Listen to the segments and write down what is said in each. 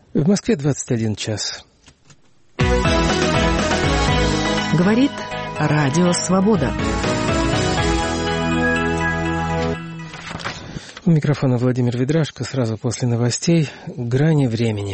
В Москве 21 час. Говорит Радио Свобода. У микрофона Владимир Ведрашко. Сразу после новостей «Грани времени».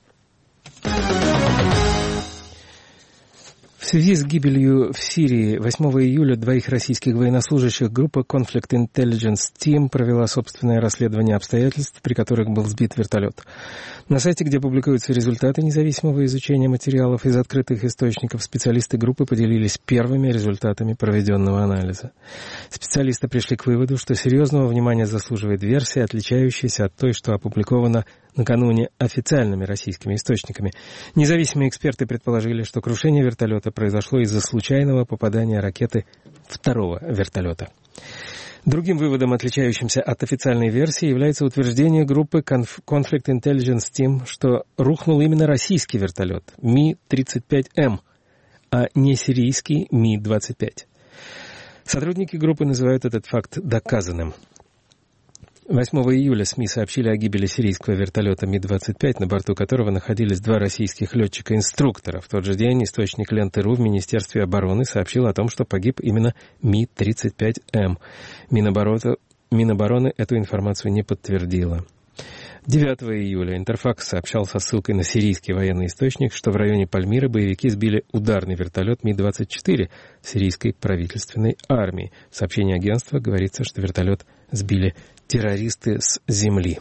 В связи с гибелью в Сирии 8 июля двоих российских военнослужащих группа Conflict Intelligence Team провела собственное расследование обстоятельств, при которых был сбит вертолет. На сайте, где публикуются результаты независимого изучения материалов из открытых источников, специалисты группы поделились первыми результатами проведенного анализа. Специалисты пришли к выводу, что серьезного внимания заслуживает версия, отличающаяся от той, что опубликована накануне официальными российскими источниками. Независимые эксперты предположили, что крушение вертолета произошло из-за случайного попадания ракеты второго вертолета. Другим выводом, отличающимся от официальной версии, является утверждение группы Conflict Intelligence Team, что рухнул именно российский вертолет Ми-35М, а не сирийский Ми-25. Сотрудники группы называют этот факт доказанным. 8 июля СМИ сообщили о гибели сирийского вертолета Ми-25, на борту которого находились два российских летчика-инструктора. В тот же день источник ленты.ру в Министерстве обороны сообщил о том, что погиб именно Ми-35М. Минобороны эту информацию не подтвердила. 9 июля Интерфакс сообщал со ссылкой на сирийский военный источник, что в районе Пальмиры боевики сбили ударный вертолет Ми-24 сирийской правительственной армии. В сообщении агентства говорится, что вертолет сбили террористы с земли.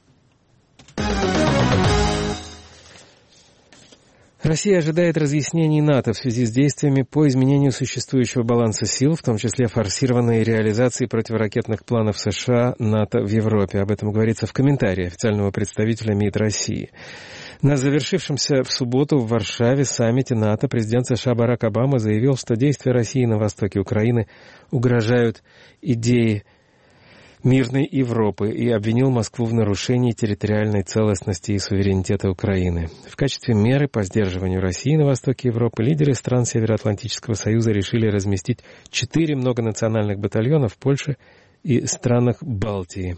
Россия ожидает разъяснений НАТО в связи с действиями по изменению существующего баланса сил, в том числе форсированной реализации противоракетных планов США НАТО в Европе. Об этом говорится в комментарии официального представителя МИД России. На завершившемся в субботу в Варшаве саммите НАТО президент США Барак Обама заявил, что действия России на востоке Украины угрожают идее мирной Европы и обвинил Москву в нарушении территориальной целостности и суверенитета Украины. В качестве меры по сдерживанию России на востоке Европы лидеры стран Североатлантического союза решили разместить 4 многонациональных батальона в Польше и странах Балтии.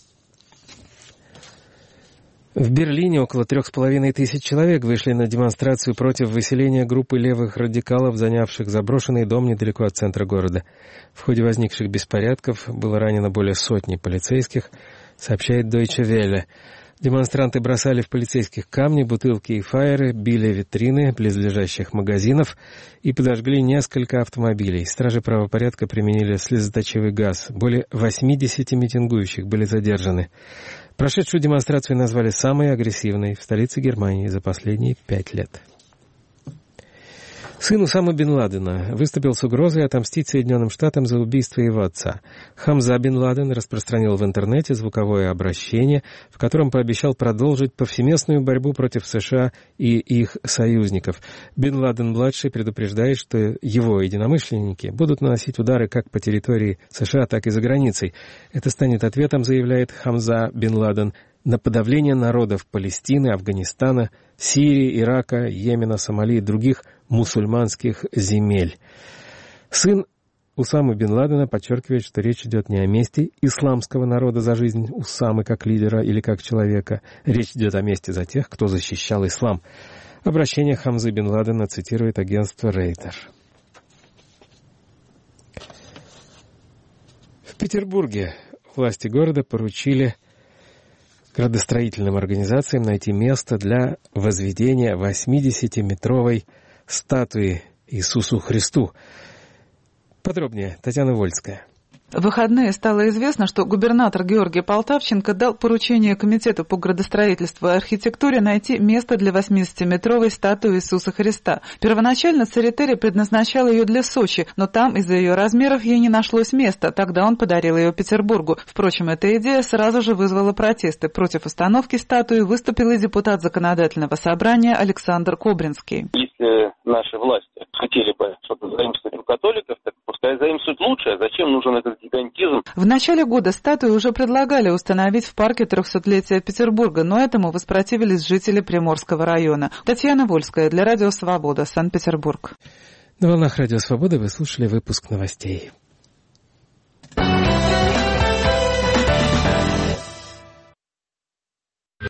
В Берлине около 3500 человек вышли на демонстрацию против выселения группы левых радикалов, занявших заброшенный дом недалеко от центра города. В ходе возникших беспорядков было ранено более сотни полицейских, сообщает Deutsche Welle. Демонстранты бросали в полицейских камни, бутылки и фаеры, били витрины близлежащих магазинов и подожгли несколько автомобилей. Стражи правопорядка применили слезоточивый газ. Более 80 митингующих были задержаны. Прошедшую демонстрацию назвали самой агрессивной в столице Германии за последние 5 лет. Сын Усама бен Ладена выступил с угрозой отомстить Соединенным Штатам за убийство его отца. Хамза бен Ладен распространил в интернете звуковое обращение, в котором пообещал продолжить повсеместную борьбу против США и их союзников. Бен Ладен-младший предупреждает, что его единомышленники будут наносить удары как по территории США, так и за границей. Это станет ответом, заявляет Хамза бен Ладен, на подавление народов Палестины, Афганистана, Сирии, Ирака, Йемена, Сомали и других мусульманских земель. Сын Усамы бен Ладена подчеркивает, что речь идет не о мести исламского народа за жизнь Усамы как лидера или как человека. Речь идет о мести за тех, кто защищал ислам. Обращение Хамзы бен Ладена цитирует агентство Рейтер. В Петербурге власти города поручили градостроительным организациям найти место для возведения 80-метровой статуи Иисусу Христу. Подробнее Татьяна Вольская. В выходные стало известно, что губернатор Георгий Полтавченко дал поручение Комитету по градостроительству и архитектуре найти место для 80-метровой статуи Иисуса Христа. Первоначально Церетели предназначал ее для Сочи, но там из-за ее размеров ей не нашлось места. Тогда он подарил ее Петербургу. Впрочем, эта идея сразу же вызвала протесты. Против установки статуи выступил и депутат Законодательного собрания Александр Кобринский. Если наши власти хотели бы что-то заимствовать у католиков, так пускай заимствуют лучше. А зачем нужен этот гигантизм? В начале года статую уже предлагали установить в парке 300-летия Петербурга, но этому воспротивились жители Приморского района. Татьяна Вольская для Радио Свобода, Санкт-Петербург. На волнах Радио Свобода вы слушали выпуск новостей.